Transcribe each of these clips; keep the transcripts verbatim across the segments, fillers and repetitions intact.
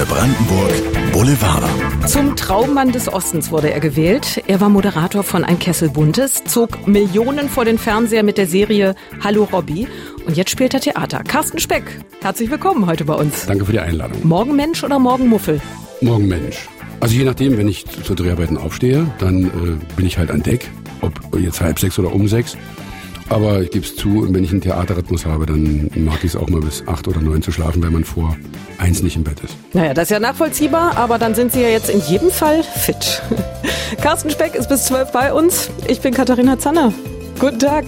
Antenne Brandenburg Boulevard. Zum Traummann des Ostens wurde er gewählt. Er war Moderator von Ein Kessel Buntes, zog Millionen vor den Fernseher mit der Serie Hallo Robby und jetzt spielt er Theater. Carsten Speck, herzlich willkommen heute bei uns. Danke für die Einladung. Morgenmensch oder Morgenmuffel? Morgenmensch. Also je nachdem, wenn ich zur Dreharbeiten aufstehe, dann äh, bin ich halt an Deck, ob jetzt halb sechs oder um sechs. Aber ich gebe es zu, wenn ich einen Theaterrhythmus habe, dann mag ich es auch mal bis acht oder neun zu schlafen, wenn man vor eins nicht im Bett ist. Naja, das ist ja nachvollziehbar, aber dann sind Sie ja jetzt in jedem Fall fit. Carsten Speck ist bis zwölf bei uns. Ich bin Katharina Zanner. Guten Tag.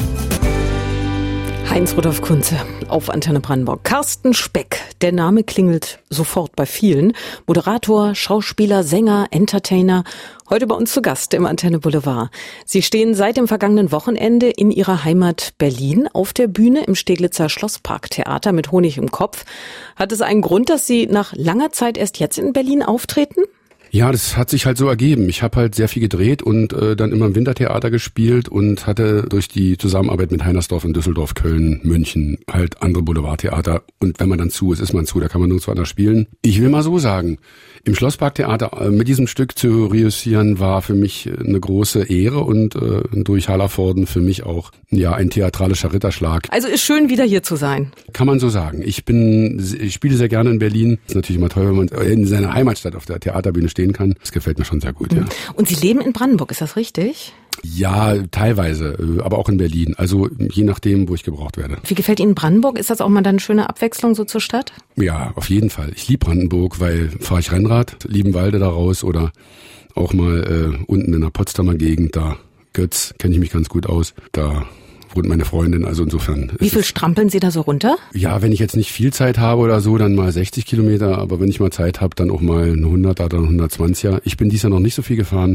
Heinz-Rudolf Kunze auf Antenne Brandenburg. Carsten Speck, der Name klingelt sofort bei vielen. Moderator, Schauspieler, Sänger, Entertainer. Heute bei uns zu Gast im Antenne Boulevard. Sie stehen seit dem vergangenen Wochenende in Ihrer Heimat Berlin auf der Bühne im Steglitzer Schlossparktheater mit Honig im Kopf. Hat es einen Grund, dass Sie nach langer Zeit erst jetzt in Berlin auftreten? Ja, das hat sich halt so ergeben. Ich habe halt sehr viel gedreht und äh, dann immer im Wintertheater gespielt und hatte durch die Zusammenarbeit mit Heinersdorf in Düsseldorf, Köln, München halt andere Boulevardtheater. Und wenn man dann zu ist, ist man zu, da kann man nirgendwo anders spielen. Ich will mal so sagen, im Schlossparktheater äh, mit diesem Stück zu reüssieren war für mich eine große Ehre und äh, durch Hallervorden für mich auch ja ein theatralischer Ritterschlag. Also ist schön, wieder hier zu sein. Kann man so sagen. Ich bin, ich spiele sehr gerne in Berlin. Ist natürlich immer toll, wenn man in seiner Heimatstadt auf der Theaterbühne steht kann. Das gefällt mir schon sehr gut, ja. Und Sie leben in Brandenburg, ist das richtig? Ja, teilweise, aber auch in Berlin. Also je nachdem, wo ich gebraucht werde. Wie gefällt Ihnen Brandenburg? Ist das auch mal dann eine schöne Abwechslung so zur Stadt? Ja, auf jeden Fall. Ich liebe Brandenburg, weil fahre ich Rennrad, Liebenwalde da raus oder auch mal äh, unten in der Potsdamer Gegend, da Götz, kenne ich mich ganz gut aus, da wohnt meine Freundin, also insofern. Wie viel strampeln Sie da so runter? Ja, wenn ich jetzt nicht viel Zeit habe oder so, dann mal sechzig Kilometer, aber wenn ich mal Zeit habe, dann auch mal ein hunderter oder ein hundertzwanziger. Ich bin dieses Jahr noch nicht so viel gefahren,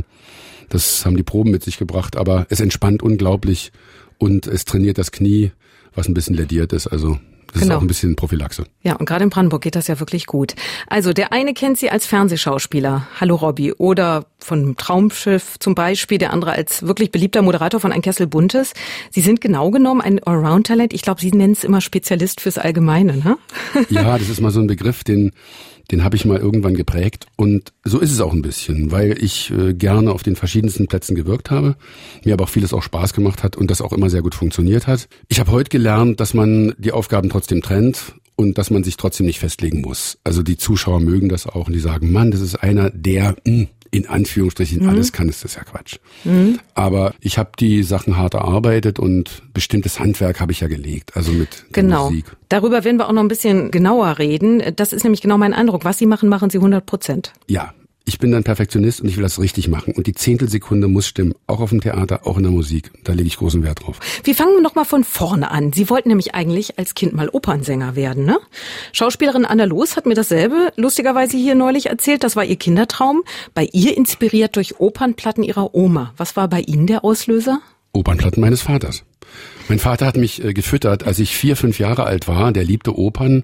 das haben die Proben mit sich gebracht, aber es entspannt unglaublich und es trainiert das Knie, was ein bisschen lädiert ist, also das genau. Ist auch ein bisschen Prophylaxe. Ja, und gerade in Brandenburg geht das ja wirklich gut. Also der eine kennt Sie als Fernsehschauspieler, Hallo Robby, oder von Traumschiff zum Beispiel, der andere als wirklich beliebter Moderator von Ein Kessel Buntes. Sie sind genau genommen ein Allround-Talent. Ich glaube, Sie nennen es immer Spezialist fürs Allgemeine, ne? Ja, das ist mal so ein Begriff, den den habe ich mal irgendwann geprägt und so ist es auch ein bisschen, weil ich äh, gerne auf den verschiedensten Plätzen gewirkt habe, mir aber auch vieles auch Spaß gemacht hat und das auch immer sehr gut funktioniert hat. Ich habe heute gelernt, dass man die Aufgaben trotzdem trennt und dass man sich trotzdem nicht festlegen muss. Also die Zuschauer mögen das auch und die sagen, Mann, das ist einer, der mh, in Anführungsstrichen mhm. alles kann, ist das ja Quatsch. Mhm. Aber ich habe die Sachen hart erarbeitet und bestimmtes Handwerk habe ich ja gelegt, also mit genau. Musik. Darüber werden wir auch noch ein bisschen genauer reden. Das ist nämlich genau mein Eindruck. Was Sie machen, machen Sie hundert Prozent. Ja, ich bin dann Perfektionist und ich will das richtig machen. Und die Zehntelsekunde muss stimmen, auch auf dem Theater, auch in der Musik. Da lege ich großen Wert drauf. Wir fangen noch mal von vorne an. Sie wollten nämlich eigentlich als Kind mal Opernsänger werden, ne? Schauspielerin Anna Loos hat mir dasselbe lustigerweise hier neulich erzählt. Das war ihr Kindertraum. Bei ihr inspiriert durch Opernplatten ihrer Oma. Was war bei Ihnen der Auslöser? Opernplatten meines Vaters. Mein Vater hat mich äh, gefüttert, als ich vier, fünf Jahre alt war. Der liebte Opern.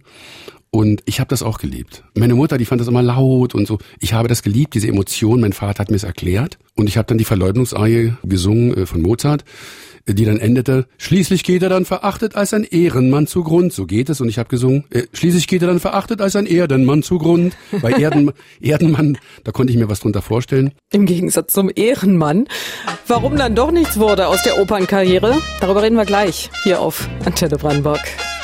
Und ich habe das auch geliebt. Meine Mutter, die fand das immer laut und so. Ich habe das geliebt, diese Emotion. Mein Vater hat mir es erklärt. Und ich habe dann die Verleumdungsarie gesungen äh, von Mozart, äh, die dann endete, schließlich geht er dann verachtet als ein Ehrenmann zugrund. So geht es. Und ich habe gesungen, äh, schließlich geht er dann verachtet als ein Erdenmann zugrund. Bei Erden, Erdenmann, da konnte ich mir was drunter vorstellen. Im Gegensatz zum Ehrenmann. Warum dann doch nichts wurde aus der Opernkarriere? Darüber reden wir gleich hier auf Antenne Brandenburg.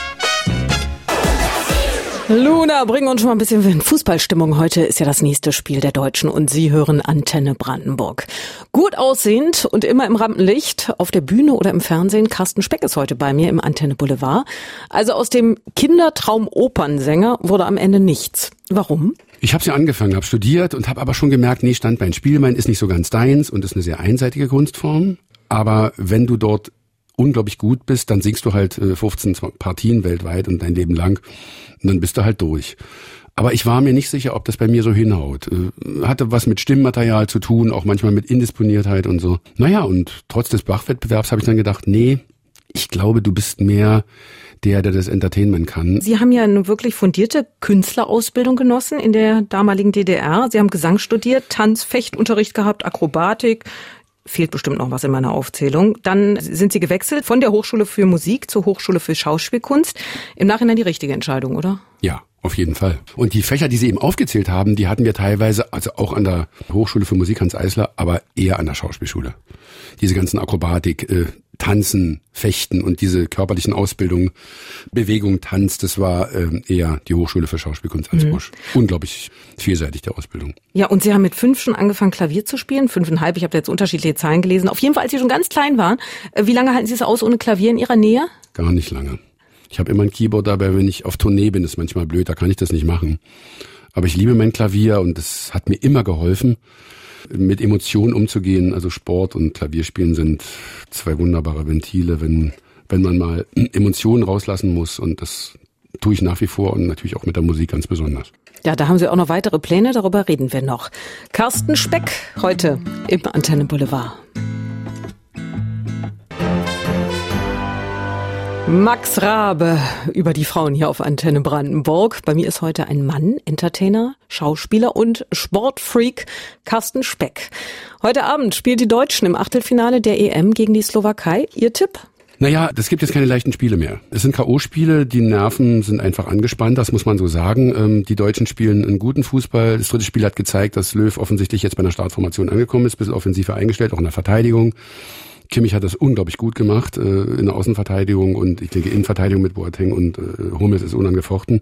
Luna, bringen uns schon mal ein bisschen Fußballstimmung. Heute ist ja das nächste Spiel der Deutschen und Sie hören Antenne Brandenburg. Gut aussehend und immer im Rampenlicht, auf der Bühne oder im Fernsehen. Carsten Speck ist heute bei mir im Antenne Boulevard. Also aus dem Kindertraum Opernsänger wurde am Ende nichts. Warum? Ich habe ja angefangen, habe studiert und habe aber schon gemerkt, nee, Standbein Spielbein ist nicht so ganz deins und ist eine sehr einseitige Kunstform. Aber wenn du dort unglaublich gut bist, dann singst du halt fünfzehn Partien weltweit und dein Leben lang und dann bist du halt durch. Aber ich war mir nicht sicher, ob das bei mir so hinhaut. Hatte was mit Stimmmaterial zu tun, auch manchmal mit Indisponiertheit und so. Naja, und trotz des Bach-Wettbewerbs habe ich dann gedacht, nee, ich glaube, du bist mehr der, der das Entertainment kann. Sie haben ja eine wirklich fundierte Künstlerausbildung genossen in der damaligen D D R. Sie haben Gesang studiert, Tanz, Fechtunterricht gehabt, Akrobatik. Fehlt bestimmt noch was in meiner Aufzählung. Dann sind Sie gewechselt von der Hochschule für Musik zur Hochschule für Schauspielkunst. Im Nachhinein die richtige Entscheidung, oder? Ja, Auf jeden Fall. Und die Fächer, die Sie eben aufgezählt haben, die hatten wir teilweise, also auch an der Hochschule für Musik Hans Eisler, aber eher an der Schauspielschule. Diese ganzen Akrobatik, äh, Tanzen, Fechten und diese körperlichen Ausbildungen, Bewegung, Tanz, das war äh, eher die Hochschule für Schauspielkunst Ansbusch. Mhm. Unglaublich vielseitig der Ausbildung. Ja, und Sie haben mit fünf schon angefangen, Klavier zu spielen, fünfeinhalb, ich habe jetzt unterschiedliche Zahlen gelesen. Auf jeden Fall, als Sie schon ganz klein waren. Wie lange halten Sie es aus ohne Klavier in Ihrer Nähe? Gar nicht lange. Ich habe immer ein Keyboard dabei, wenn ich auf Tournee bin, ist manchmal blöd, da kann ich das nicht machen. Aber ich liebe mein Klavier und das hat mir immer geholfen, mit Emotionen umzugehen. Also Sport und Klavierspielen sind zwei wunderbare Ventile, wenn wenn man mal Emotionen rauslassen muss, und das tue ich nach wie vor und natürlich auch mit der Musik ganz besonders. Ja, da haben Sie auch noch weitere Pläne, darüber reden wir noch. Carsten Speck heute im Antenne Boulevard. Max Rabe über die Frauen hier auf Antenne Brandenburg. Bei mir ist heute ein Mann, Entertainer, Schauspieler und Sportfreak, Carsten Speck. Heute Abend spielt die Deutschen im Achtelfinale der E M gegen die Slowakei. Ihr Tipp? Naja, es gibt jetzt keine leichten Spiele mehr. Es sind K O-Spiele, die Nerven sind einfach angespannt, das muss man so sagen. Die Deutschen spielen einen guten Fußball. Das dritte Spiel hat gezeigt, dass Löw offensichtlich jetzt bei einer Startformation angekommen ist, ein bisschen offensiver eingestellt, auch in der Verteidigung. Kimmich hat das unglaublich gut gemacht äh, in der Außenverteidigung, und ich denke Innenverteidigung mit Boateng und äh, Hummels ist unangefochten.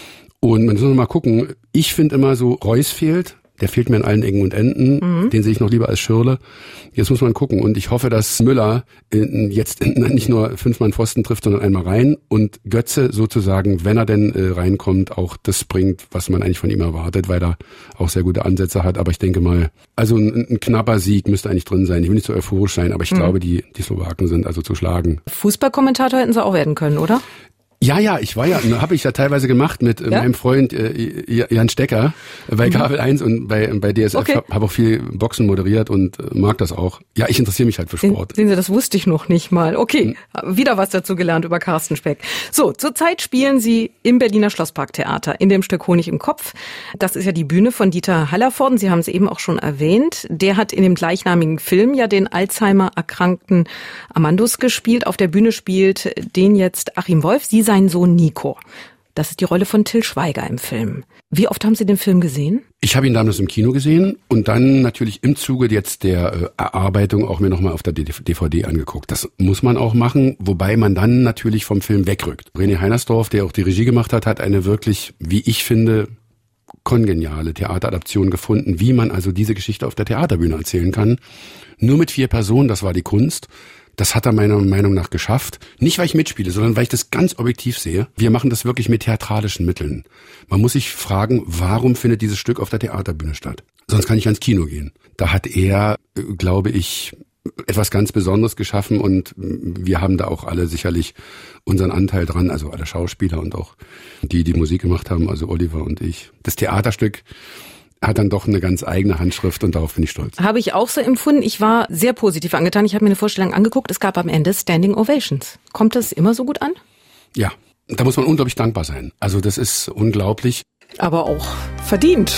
Und man muss mal gucken, ich finde immer so, Reus fehlt, der fehlt mir an allen Ecken und Enden, mhm. den sehe ich noch lieber als Schürrle. Jetzt muss man gucken, und ich hoffe, dass Müller in, jetzt in, nicht nur fünfmal einen Pfosten trifft, sondern einmal rein, und Götze sozusagen, wenn er denn äh, reinkommt, auch das bringt, was man eigentlich von ihm erwartet, weil er auch sehr gute Ansätze hat. Aber ich denke mal, also ein, ein knapper Sieg müsste eigentlich drin sein. Ich will nicht so euphorisch sein, aber ich mhm. glaube, die, die Slowaken sind also zu schlagen. Fußballkommentator hätten sie auch werden können, oder? Ja, ja, ich war ja, habe ich ja teilweise gemacht mit äh, ja? meinem Freund äh, Jan Stecker bei mhm. Kabel eins und bei bei D S F. Okay. Habe auch viel Boxen moderiert und äh, mag das auch. Ja, ich interessiere mich halt für Sport. Sehen Sie, das wusste ich noch nicht mal. Okay, mhm. wieder was dazu gelernt über Carsten Speck. So, zurzeit spielen Sie im Berliner Schlossparktheater in dem Stück Honig im Kopf. Das ist ja die Bühne von Dieter Hallervorden. Sie haben es eben auch schon erwähnt. Der hat in dem gleichnamigen Film ja den Alzheimer-erkrankten Amandus gespielt. Auf der Bühne spielt den jetzt Achim Wolf. Sie sein Sohn Nico. Das ist die Rolle von Till Schweiger im Film. Wie oft haben Sie den Film gesehen? Ich habe ihn damals im Kino gesehen und dann natürlich im Zuge jetzt der äh, Erarbeitung auch mir nochmal auf der D V D angeguckt. Das muss man auch machen, wobei man dann natürlich vom Film wegrückt. René Heinersdorf, der auch die Regie gemacht hat, hat eine wirklich, wie ich finde, kongeniale Theateradaption gefunden, wie man also diese Geschichte auf der Theaterbühne erzählen kann. Nur mit vier Personen, das war die Kunst. Das hat er meiner Meinung nach geschafft. Nicht, weil ich mitspiele, sondern weil ich das ganz objektiv sehe. Wir machen das wirklich mit theatralischen Mitteln. Man muss sich fragen, warum findet dieses Stück auf der Theaterbühne statt? Sonst kann ich ans Kino gehen. Da hat er, glaube ich, etwas ganz Besonderes geschaffen, und wir haben da auch alle sicherlich unseren Anteil dran, also alle Schauspieler und auch die, die Musik gemacht haben, also Oliver und ich. Das Theaterstück hat dann doch eine ganz eigene Handschrift, und darauf bin ich stolz. Habe ich auch so empfunden. Ich war sehr positiv angetan. Ich habe mir eine Vorstellung angeguckt. Es gab am Ende Standing Ovations. Kommt das immer so gut an? Ja, da muss man unglaublich dankbar sein. Also das ist unglaublich. Aber auch verdient.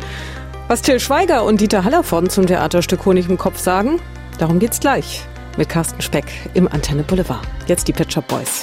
Was Till Schweiger und Dieter Hallervorden zum Theaterstück Honig im Kopf sagen, darum geht's gleich mit Carsten Speck im Antenne Boulevard. Jetzt die Pet Shop Boys.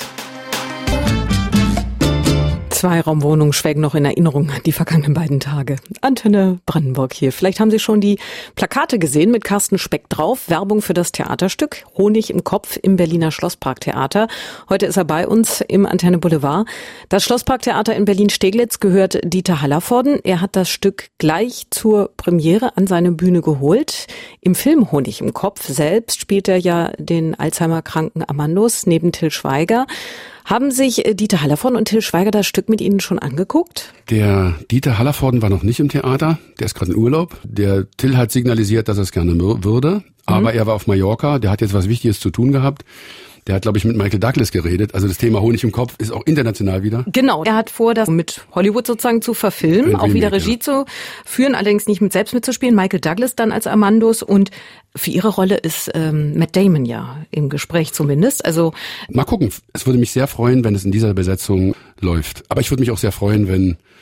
Zweiraumwohnungen schwelgen noch in Erinnerung an die vergangenen beiden Tage. Antenne Brandenburg hier. Vielleicht haben Sie schon die Plakate gesehen mit Carsten Speck drauf. Werbung für das Theaterstück Honig im Kopf im Berliner Schlossparktheater. Heute ist er bei uns im Antenne Boulevard. Das Schlossparktheater in Berlin-Steglitz gehört Dieter Hallervorden. Er hat das Stück gleich zur Premiere an seine Bühne geholt. Im Film Honig im Kopf selbst spielt er ja den Alzheimer-kranken Amandus neben Till Schweiger. Haben sich Dieter Hallervorden und Till Schweiger das Stück mit Ihnen schon angeguckt? Der Dieter Hallervorden war noch nicht im Theater, der ist gerade in Urlaub. Der Till hat signalisiert, dass er es gerne würde, aber mhm. er war auf Mallorca, der hat jetzt was Wichtiges zu tun gehabt. Der hat, glaube ich, mit Michael Douglas geredet. Also das Thema Honig im Kopf ist auch international wieder. Genau. Er hat vor, das mit Hollywood sozusagen zu verfilmen, auch wieder Regie ja. zu führen, allerdings nicht mit selbst mitzuspielen. Michael Douglas dann als Amandus, und für ihre Rolle ist ähm, Matt Damon ja im Gespräch zumindest. Also mal gucken. Es würde mich sehr freuen, wenn es in dieser Besetzung läuft. Aber ich würde mich auch sehr freuen, wenn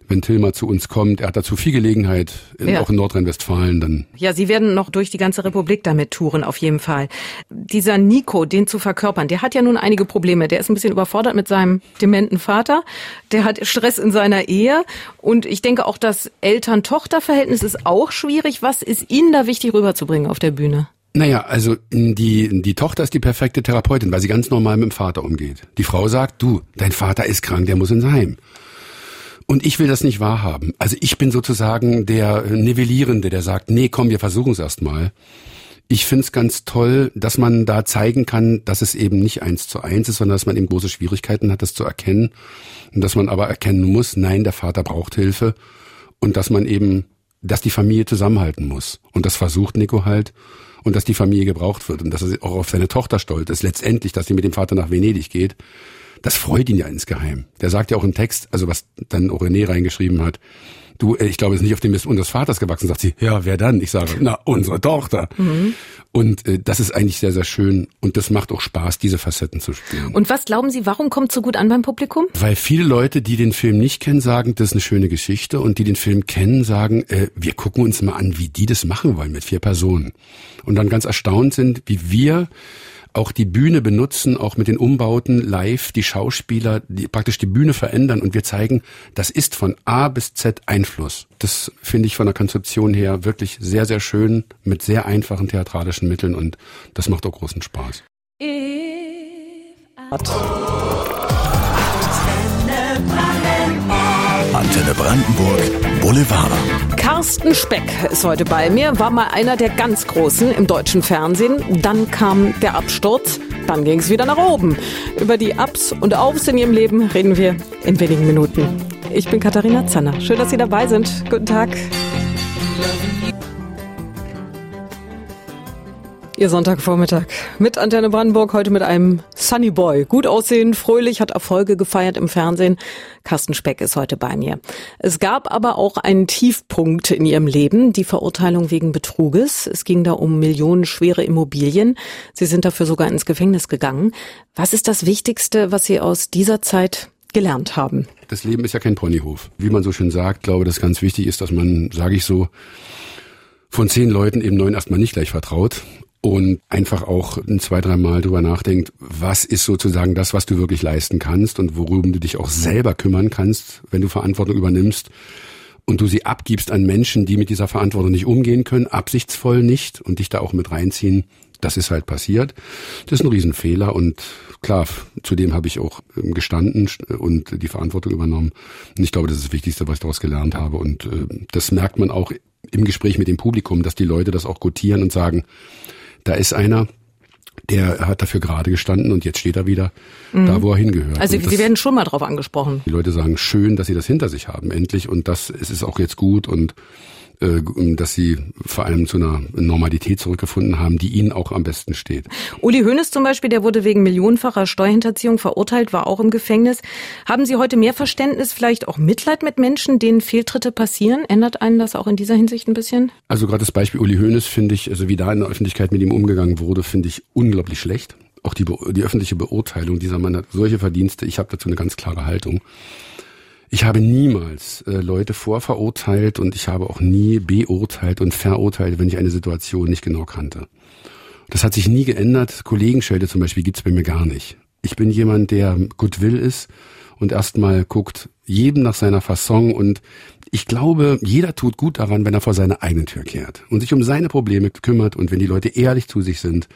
wenn Till mal zu uns kommt, er hat dazu viel Gelegenheit, in, ja. auch in Nordrhein-Westfalen dann. Ja, Sie werden noch durch die ganze Republik damit touren, auf jeden Fall. Dieser Nico, den zu verkörpern, der hat ja nun einige Probleme. Der ist ein bisschen überfordert mit seinem dementen Vater. Der hat Stress in seiner Ehe. Und ich denke auch, das Eltern-Tochter-Verhältnis ist auch schwierig. Was ist Ihnen da wichtig rüberzubringen auf der Bühne? Naja, also die die Tochter ist die perfekte Therapeutin, weil sie ganz normal mit dem Vater umgeht. Die Frau sagt, du, dein Vater ist krank, der muss ins Heim. Und ich will das nicht wahrhaben. Also ich bin sozusagen der Nivellierende, der sagt, nee, komm, wir versuchen es erst mal. Ich find's ganz toll, dass man da zeigen kann, dass es eben nicht eins zu eins ist, sondern dass man eben große Schwierigkeiten hat, das zu erkennen. Und dass man aber erkennen muss, nein, der Vater braucht Hilfe. Und dass man eben, dass die Familie zusammenhalten muss. Und das versucht Nico halt. Und dass die Familie gebraucht wird. Und dass er auch auf seine Tochter stolz ist. Letztendlich, dass sie mit dem Vater nach Venedig geht. Das freut ihn ja insgeheim. Der sagt ja auch im Text, also was dann auch René reingeschrieben hat, du, ich glaube, es ist nicht auf dem Mist unseres Vaters gewachsen. Sagt sie, ja, wer dann? Ich sage, na, unsere Tochter. Mhm. Und äh, das ist eigentlich sehr, sehr schön. Und das macht auch Spaß, diese Facetten zu spielen. Und was glauben Sie, warum kommt es so gut an beim Publikum? Weil viele Leute, die den Film nicht kennen, sagen, das ist eine schöne Geschichte. Und die den Film kennen, sagen, äh, wir gucken uns mal an, wie die das machen wollen mit vier Personen. Und dann ganz erstaunt sind, wie wir auch die Bühne benutzen, auch mit den Umbauten live, die Schauspieler, die praktisch die Bühne verändern und wir zeigen, das ist von A bis Z Einfluss. Das finde ich von der Konzeption her wirklich sehr, sehr schön, mit sehr einfachen theatralischen Mitteln und das macht auch großen Spaß. Antenne Brandenburg Boulevard. Carsten Speck ist heute bei mir, war mal einer der ganz Großen im deutschen Fernsehen. Dann kam der Absturz, dann ging es wieder nach oben. Über die Ups und Aufs in ihrem Leben reden wir in wenigen Minuten. Ich bin Katharina Zanner. Schön, dass Sie dabei sind. Guten Tag. Ihr Sonntagvormittag mit Antenne Brandenburg, heute mit einem Sunny Boy. Gut aussehend, fröhlich, hat Erfolge gefeiert im Fernsehen. Carsten Speck ist heute bei mir. Es gab aber auch einen Tiefpunkt in ihrem Leben, die Verurteilung wegen Betruges. Es ging da um millionenschwere Immobilien. Sie sind dafür sogar ins Gefängnis gegangen. Was ist das Wichtigste, was Sie aus dieser Zeit gelernt haben? Das Leben ist ja kein Ponyhof. Wie man so schön sagt, glaube, dass ganz wichtig ist, dass man, sage ich so, von zehn Leuten eben neun erstmal nicht gleich vertraut. Und einfach auch ein zwei, drei Mal drüber nachdenkt, was ist sozusagen das, was du wirklich leisten kannst und worüber du dich auch selber kümmern kannst, wenn du Verantwortung übernimmst und du sie abgibst an Menschen, die mit dieser Verantwortung nicht umgehen können, absichtsvoll nicht und dich da auch mit reinziehen. Das ist halt passiert. Das ist ein Riesenfehler und klar, zudem habe ich auch gestanden und die Verantwortung übernommen. Und ich glaube, das ist das Wichtigste, was ich daraus gelernt habe. Und äh, das merkt man auch im Gespräch mit dem Publikum, dass die Leute das auch gutieren und sagen, da ist einer, der hat dafür gerade gestanden und jetzt steht er wieder mhm. da, wo er hingehört. Also das, Sie werden schon mal drauf angesprochen. Die Leute sagen, schön, dass sie das hinter sich haben, endlich. Und das es ist auch jetzt gut und äh, dass sie vor allem zu einer Normalität zurückgefunden haben, die ihnen auch am besten steht. Uli Hoeneß zum Beispiel, der wurde wegen millionenfacher Steuerhinterziehung verurteilt, war auch im Gefängnis. Haben Sie heute mehr Verständnis, vielleicht auch Mitleid mit Menschen, denen Fehltritte passieren? Ändert einen das auch in dieser Hinsicht ein bisschen? Also gerade das Beispiel Uli Hoeneß finde ich, also wie da in der Öffentlichkeit mit ihm umgegangen wurde, finde ich unglaublich schlecht. Auch die, die öffentliche Beurteilung, dieser Mann hat solche Verdienste, ich habe dazu eine ganz klare Haltung. Ich habe niemals äh, Leute vorverurteilt und ich habe auch nie beurteilt und verurteilt, wenn ich eine Situation nicht genau kannte. Das hat sich nie geändert. Kollegenschelte zum Beispiel gibt's bei mir gar nicht. Ich bin jemand, der Goodwill ist und erstmal guckt jedem nach seiner Fasson und ich glaube, jeder tut gut daran, wenn er vor seine eigene Tür kehrt und sich um seine Probleme kümmert und wenn die Leute ehrlich zu sich sind,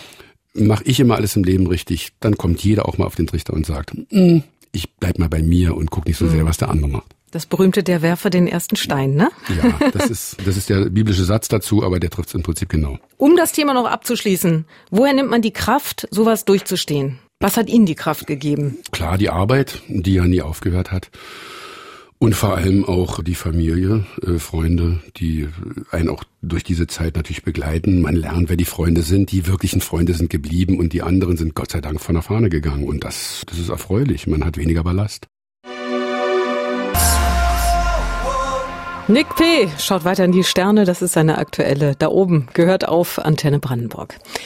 mache ich immer alles im Leben richtig, dann kommt jeder auch mal auf den Trichter und sagt, mm, ich bleib mal bei mir und guck nicht so sehr, was der andere macht. Das berühmte, der werfe den ersten Stein, ne? Ja, das ist, das ist der biblische Satz dazu, aber der trifft es im Prinzip genau. Um das Thema noch abzuschließen, woher nimmt man die Kraft, sowas durchzustehen? Was hat Ihnen die Kraft gegeben? Klar, die Arbeit, die ja nie aufgehört hat. Und vor allem auch die Familie, äh, Freunde, die einen auch durch diese Zeit natürlich begleiten. Man lernt, wer die Freunde sind. Die wirklichen Freunde sind geblieben und die anderen sind Gott sei Dank von der Fahne gegangen. Und das, das ist erfreulich. Man hat weniger Ballast. Nick P. schaut weiter in die Sterne. Das ist seine aktuelle. Da oben gehört auf Antenne Brandenburg.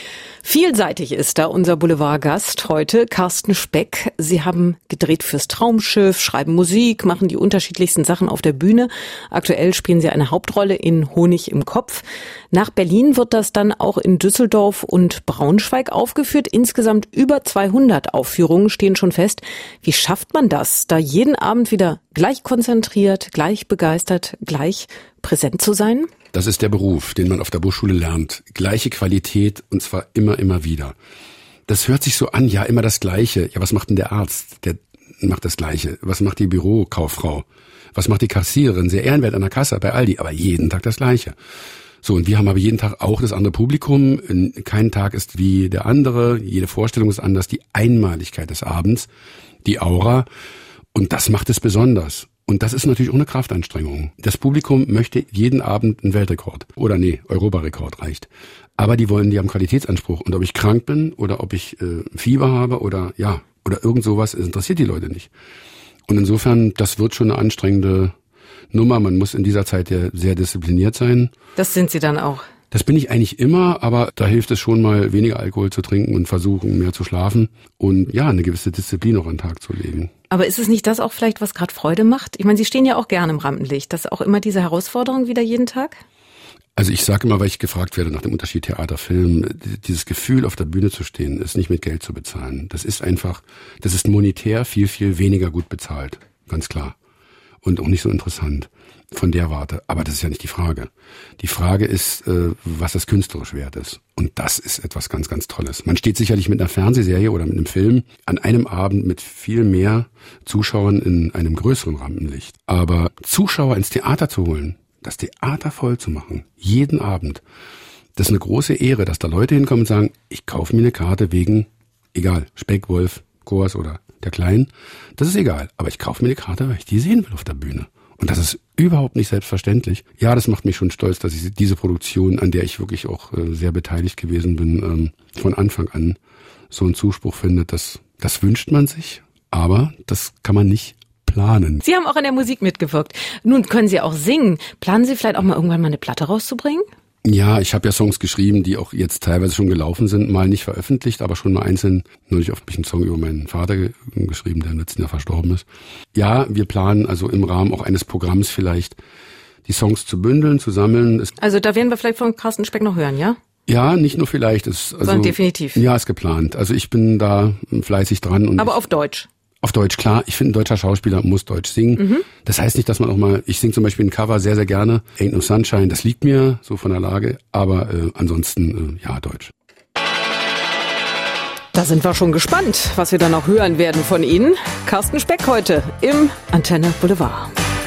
Vielseitig ist da unser Boulevardgast heute, Carsten Speck. Sie haben gedreht fürs Traumschiff, schreiben Musik, machen die unterschiedlichsten Sachen auf der Bühne. Aktuell spielen Sie eine Hauptrolle in Honig im Kopf. Nach Berlin wird das dann auch in Düsseldorf und Braunschweig aufgeführt. Insgesamt über zweihundert Aufführungen stehen schon fest. Wie schafft man das, da jeden Abend wieder gleich konzentriert, gleich begeistert, gleich präsent zu sein? Das ist der Beruf, den man auf der Berufsschule lernt. Gleiche Qualität und zwar immer, immer wieder. Das hört sich so an, ja, immer das Gleiche. Ja, was macht denn der Arzt? Der macht das Gleiche. Was macht die Bürokauffrau? Was macht die Kassiererin? Sehr ehrenwert an der Kasse bei Aldi, aber jeden Tag das Gleiche. So, und wir haben aber jeden Tag auch das andere Publikum. Kein Tag ist wie der andere. Jede Vorstellung ist anders. Die Einmaligkeit des Abends, die Aura. Und das macht es besonders. Und das ist natürlich ohne Kraftanstrengung. Das Publikum möchte jeden Abend einen Weltrekord. Oder nee, Europarekord reicht. Aber die wollen, die haben Qualitätsanspruch. Und ob ich krank bin oder ob ich äh, Fieber habe oder ja, oder irgend sowas, interessiert die Leute nicht. Und insofern, das wird schon eine anstrengende Nummer. Man muss in dieser Zeit ja sehr diszipliniert sein. Das sind Sie dann auch? Das bin ich eigentlich immer, aber da hilft es schon mal, weniger Alkohol zu trinken und versuchen, mehr zu schlafen und ja, eine gewisse Disziplin auch an den Tag zu legen. Aber ist es nicht das auch vielleicht, was gerade Freude macht? Ich meine, Sie stehen ja auch gerne im Rampenlicht. Das ist auch immer diese Herausforderung wieder jeden Tag? Also ich sage immer, weil ich gefragt werde nach dem Unterschied Theater, Film, dieses Gefühl, auf der Bühne zu stehen, ist nicht mit Geld zu bezahlen. Das ist einfach, das ist monetär viel, viel weniger gut bezahlt, ganz klar. Und auch nicht so interessant von der Warte. Aber das ist ja nicht die Frage. Die Frage ist, äh, was das künstlerisch wert ist. Und das ist etwas ganz, ganz Tolles. Man steht sicherlich mit einer Fernsehserie oder mit einem Film an einem Abend mit viel mehr Zuschauern in einem größeren Rampenlicht. Aber Zuschauer ins Theater zu holen, das Theater voll zu machen, jeden Abend, das ist eine große Ehre, dass da Leute hinkommen und sagen, ich kaufe mir eine Karte wegen, egal, Speck, Wolf, Kors oder der Kleinen, das ist egal. Aber ich kaufe mir eine Karte, weil ich die sehen will auf der Bühne. Und das ist überhaupt nicht selbstverständlich. Ja, das macht mich schon stolz, dass ich diese Produktion, an der ich wirklich auch äh, sehr beteiligt gewesen bin, ähm, von Anfang an so einen Zuspruch finde. Das, das wünscht man sich, aber das kann man nicht planen. Sie haben auch an der Musik mitgewirkt. Nun können Sie auch singen. Planen Sie vielleicht auch mal irgendwann mal eine Platte rauszubringen? Ja, ich habe ja Songs geschrieben, die auch jetzt teilweise schon gelaufen sind, mal nicht veröffentlicht, aber schon mal einzeln. Neulich habe ich einen Song über meinen Vater ge- geschrieben, der im letzten Jahr verstorben ist. Ja, wir planen also im Rahmen auch eines Programms vielleicht, die Songs zu bündeln, zu sammeln. Es also da werden wir vielleicht von Carsten Speck noch hören, ja? Ja, nicht nur vielleicht. Es, also, sondern definitiv. Ja, ist geplant. Also ich bin da fleißig dran. Und aber auf Deutsch? Auf Deutsch, klar. Ich finde, ein deutscher Schauspieler muss Deutsch singen. Mhm. Das heißt nicht, dass man auch mal, ich singe zum Beispiel ein Cover sehr, sehr gerne. Ain't No Sunshine, das liegt mir so von der Lage. Aber äh, ansonsten, äh, ja, Deutsch. Da sind wir schon gespannt, was wir dann auch hören werden von Ihnen. Carsten Speck heute im Antenne Boulevard.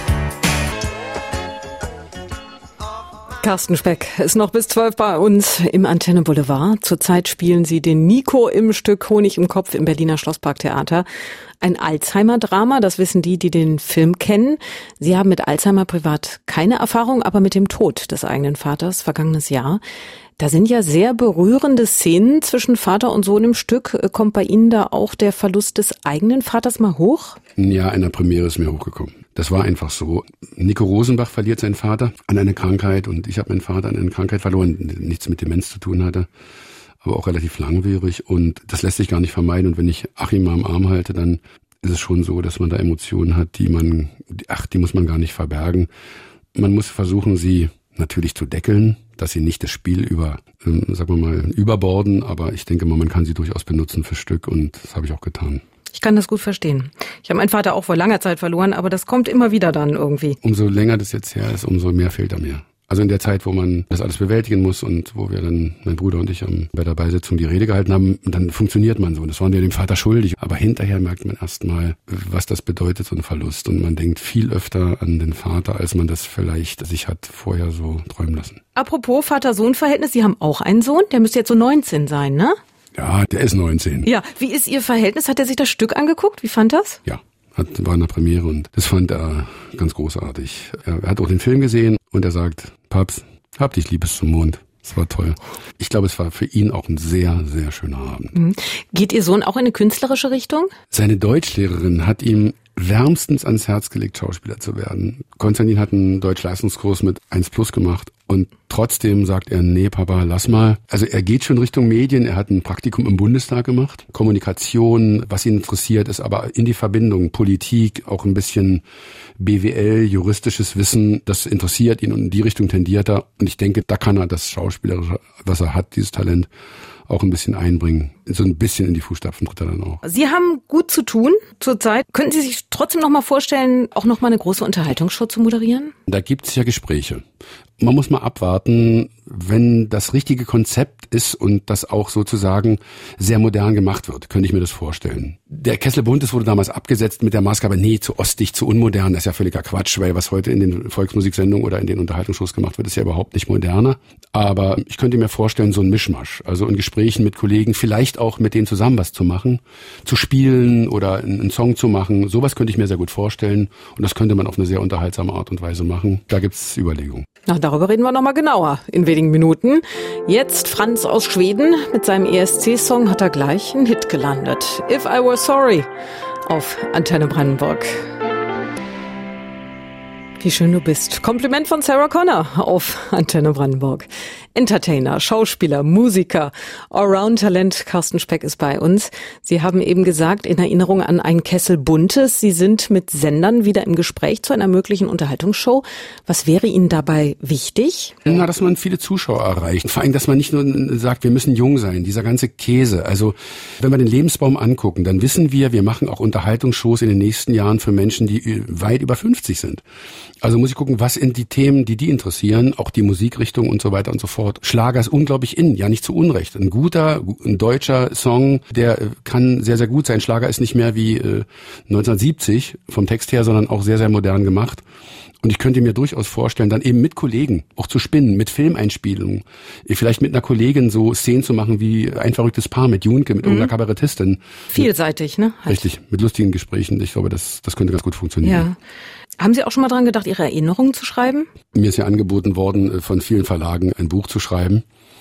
Carsten Speck ist noch bis zwölf bei uns im Antenne Boulevard. Zurzeit spielen Sie den Nico im Stück Honig im Kopf im Berliner Schlossparktheater. Ein Alzheimer-Drama, das wissen die, die den Film kennen. Sie haben mit Alzheimer privat keine Erfahrung, aber mit dem Tod des eigenen Vaters vergangenes Jahr. Da sind ja sehr berührende Szenen zwischen Vater und Sohn im Stück. Kommt bei Ihnen da auch der Verlust des eigenen Vaters mal hoch? Ja, in der Premiere ist mir hochgekommen. Das war einfach so. Nico Rosenbach verliert seinen Vater an eine Krankheit und ich habe meinen Vater an eine Krankheit verloren, die nichts mit Demenz zu tun hatte, aber auch relativ langwierig und das lässt sich gar nicht vermeiden. Und wenn ich Achim mal am Arm halte, dann ist es schon so, dass man da Emotionen hat, die man, ach, die muss man gar nicht verbergen. Man muss versuchen, sie natürlich zu deckeln, dass sie nicht das Spiel über, ähm, sagen wir mal, überborden, aber ich denke mal, man kann sie durchaus benutzen fürs Stück und das habe ich auch getan. Ich kann das gut verstehen. Ich habe meinen Vater auch vor langer Zeit verloren, aber das kommt immer wieder dann irgendwie. Umso länger das jetzt her ist, umso mehr fehlt er mir. Also in der Zeit, wo man das alles bewältigen muss und wo wir dann, mein Bruder und ich, bei der Beisetzung die Rede gehalten haben, dann funktioniert man so. Das waren wir dem Vater schuldig. Aber hinterher merkt man erst mal, was das bedeutet, so ein Verlust. Und man denkt viel öfter an den Vater, als man das vielleicht sich hat vorher so träumen lassen. Apropos Vater-Sohn-Verhältnis, Sie haben auch einen Sohn, der müsste jetzt so neunzehn sein, ne? Ja, der ist neunzehn. Ja, wie ist Ihr Verhältnis? Hat er sich das Stück angeguckt? Wie fand das? Ja, hat, war in der Premiere und das fand er ganz großartig. Er hat auch den Film gesehen und er sagt, Paps, hab dich lieb bis zum Mond. Es war toll. Ich glaube, es war für ihn auch ein sehr, sehr schöner Abend. Mhm. Geht Ihr Sohn auch in eine künstlerische Richtung? Seine Deutschlehrerin hat ihm wärmstens ans Herz gelegt, Schauspieler zu werden. Konstantin hat einen Deutsch-Leistungskurs mit eins plus gemacht und trotzdem sagt er, nee, Papa, lass mal. Also er geht schon Richtung Medien, er hat ein Praktikum im Bundestag gemacht. Kommunikation, was ihn interessiert, ist aber in die Verbindung Politik, auch ein bisschen B W L, juristisches Wissen, das interessiert ihn und in die Richtung tendiert er. Und ich denke, da kann er das Schauspielerische, was er hat, dieses Talent, auch ein bisschen einbringen. So ein bisschen in die Fußstapfen tritt er dann auch. Sie haben gut zu tun zurzeit. Könnten Sie sich trotzdem noch mal vorstellen, auch noch mal eine große Unterhaltungsshow zu moderieren? Da gibt's ja Gespräche. Man muss mal abwarten, wenn das richtige Konzept ist und das auch sozusagen sehr modern gemacht wird, könnte ich mir das vorstellen. Der Kessel Buntes wurde damals abgesetzt mit der Maßgabe, nee, zu ostig, zu unmodern, das ist ja völliger Quatsch, weil was heute in den Volksmusiksendungen oder in den Unterhaltungsshows gemacht wird, ist ja überhaupt nicht moderner. Aber ich könnte mir vorstellen, so ein Mischmasch, also in Gesprächen mit Kollegen, vielleicht auch mit denen zusammen was zu machen, zu spielen oder einen Song zu machen, sowas könnte ich mir sehr gut vorstellen und das könnte man auf eine sehr unterhaltsame Art und Weise machen. Da gibt's Überlegungen. Na, darüber reden wir nochmal genauer in wenigen Minuten. Jetzt Franz aus Schweden. Mit seinem E S C-Song hat er gleich einen Hit gelandet. If I Were Sorry auf Antenne Brandenburg. Wie schön du bist. Kompliment von Sarah Connor auf Antenne Brandenburg. Entertainer, Schauspieler, Musiker, Allround-Talent. Carsten Speck ist bei uns. Sie haben eben gesagt, in Erinnerung an einen Kessel Buntes, Sie sind mit Sendern wieder im Gespräch zu einer möglichen Unterhaltungsshow. Was wäre Ihnen dabei wichtig? Na, dass man viele Zuschauer erreicht. Vor allem, dass man nicht nur sagt, wir müssen jung sein. Dieser ganze Käse. Also, wenn wir den Lebensbaum angucken, dann wissen wir, wir machen auch Unterhaltungsshows in den nächsten Jahren für Menschen, die weit über fünfzig sind. Also muss ich gucken, was sind die Themen, die die interessieren, auch die Musikrichtung und so weiter und so fort. Schlager ist unglaublich in, ja nicht zu Unrecht. Ein guter, ein deutscher Song, der kann sehr, sehr gut sein. Schlager ist nicht mehr wie äh, neunzehnhundertsiebzig vom Text her, sondern auch sehr, sehr modern gemacht. Und ich könnte mir durchaus vorstellen, dann eben mit Kollegen auch zu spinnen, mit Filmeinspielungen, vielleicht mit einer Kollegin so Szenen zu machen wie Ein verrücktes Paar mit Junke, mit mhm. irgendeiner Kabarettistin. Vielseitig, ne? Halt. Richtig, mit lustigen Gesprächen. Ich glaube, das, das könnte ganz gut funktionieren. Ja. Haben Sie auch schon mal dran gedacht, Ihre Erinnerungen zu schreiben? Mir ist ja angeboten worden, von vielen Verlagen ein Buch zu schreiben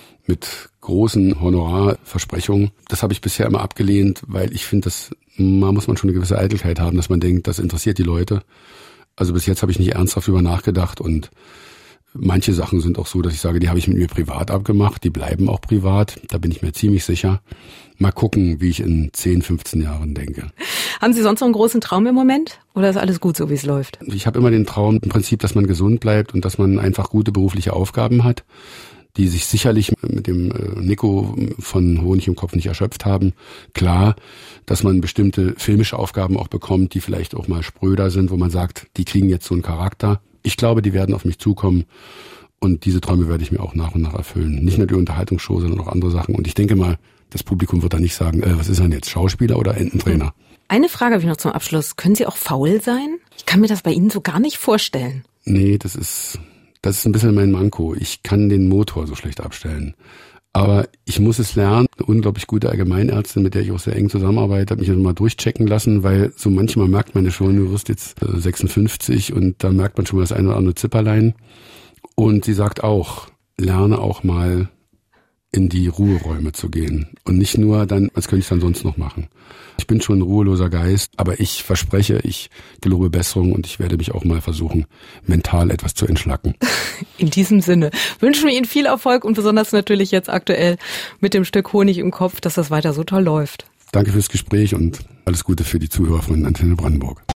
mit großen Honorarversprechungen. Das habe ich bisher immer abgelehnt, weil ich finde, dass man muss man schon eine gewisse Eitelkeit haben, dass man denkt, das interessiert die Leute. Also bis jetzt habe ich nicht ernsthaft drüber nachgedacht und manche Sachen sind auch so, dass ich sage, die habe ich mit mir privat abgemacht, die bleiben auch privat, da bin ich mir ziemlich sicher. Mal gucken, wie ich in zehn, fünfzehn Jahren denke. Haben Sie sonst noch einen großen Traum im Moment oder ist alles gut, so wie es läuft? Ich habe immer den Traum im Prinzip, dass man gesund bleibt und dass man einfach gute berufliche Aufgaben hat, die sich sicherlich mit dem Nico von Honig im Kopf nicht erschöpft haben. Klar, dass man bestimmte filmische Aufgaben auch bekommt, die vielleicht auch mal spröder sind, wo man sagt, die kriegen jetzt so einen Charakter. Ich glaube, die werden auf mich zukommen und diese Träume werde ich mir auch nach und nach erfüllen. Nicht nur die Unterhaltungsshow, sondern auch andere Sachen. Und ich denke mal, das Publikum wird da nicht sagen, äh, was ist denn jetzt, Schauspieler oder Ententrainer? Eine Frage habe ich noch zum Abschluss. Können Sie auch faul sein? Ich kann mir das bei Ihnen so gar nicht vorstellen. Nee, das ist... Das ist ein bisschen mein Manko. Ich kann den Motor so schlecht abstellen. Aber ich muss es lernen. Eine unglaublich gute Allgemeinärztin, mit der ich auch sehr eng zusammenarbeite, hat mich immer mal durchchecken lassen, weil so manchmal merkt man ja schon, du wirst jetzt sechsundfünfzig und da merkt man schon mal das eine oder andere Zipperlein. Und sie sagt auch, lerne auch mal in die Ruheräume zu gehen. Und nicht nur dann, als könnte ich es dann sonst noch machen. Ich bin schon ein ruheloser Geist, aber ich verspreche, ich gelobe Besserung und ich werde mich auch mal versuchen, mental etwas zu entschlacken. In diesem Sinne wünschen wir Ihnen viel Erfolg und besonders natürlich jetzt aktuell mit dem Stück Honig im Kopf, dass das weiter so toll läuft. Danke fürs Gespräch und alles Gute für die Zuhörer von Antenne Brandenburg.